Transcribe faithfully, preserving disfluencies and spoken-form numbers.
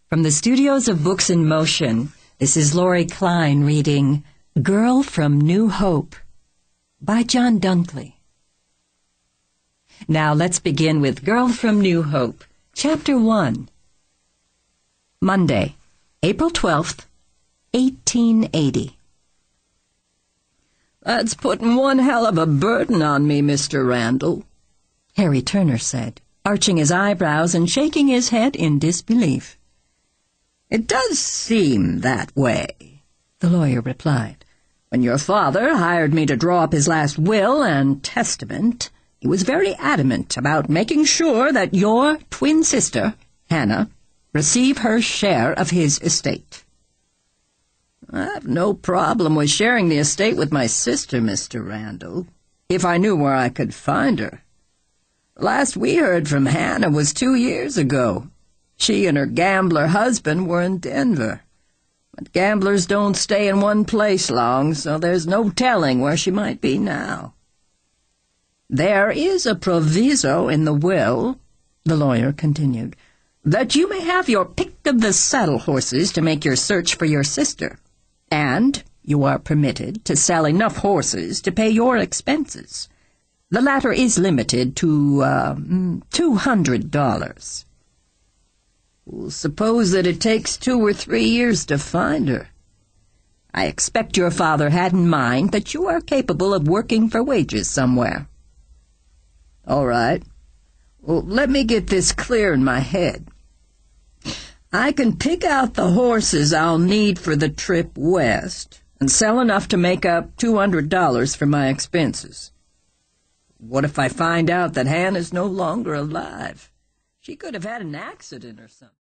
From the studios of Books in Motion, this is Lori Klein reading Girl from New Hope by John Dunkley. Now let's begin with Girl from New Hope, Chapter one. Monday, April twelfth, eighteen eighty. "That's putting one hell of a burden on me, Mister Randall," Harry Turner said, arching his eyebrows and shaking his head in disbelief. "It does seem that way," the lawyer replied. "When your father hired me to draw up his last will and testament, he was very adamant about making sure that your twin sister, Hannah, receive her share of his estate." "I have no problem with sharing the estate with my sister, Mister Randall, if I knew where I could find her. The last we heard from Hannah was two years ago. She and her gambler husband were in Denver. But gamblers don't stay in one place long, so there's no telling where she might be now. There is a proviso in the will," the lawyer continued, "that you may have your pick of the saddle horses to make your search for your sister, and you are permitted to sell enough horses to pay your expenses. The latter is limited to, uh, two hundred dollars. Suppose that it takes two or three years to find her. I expect your father had in mind that you are capable of working for wages somewhere. All right. Well, let me get this clear in my head. I can pick out the horses I'll need for the trip west and sell enough to make up two hundred dollars for my expenses. What if I find out that Hannah's no longer alive? She could have had an accident or something."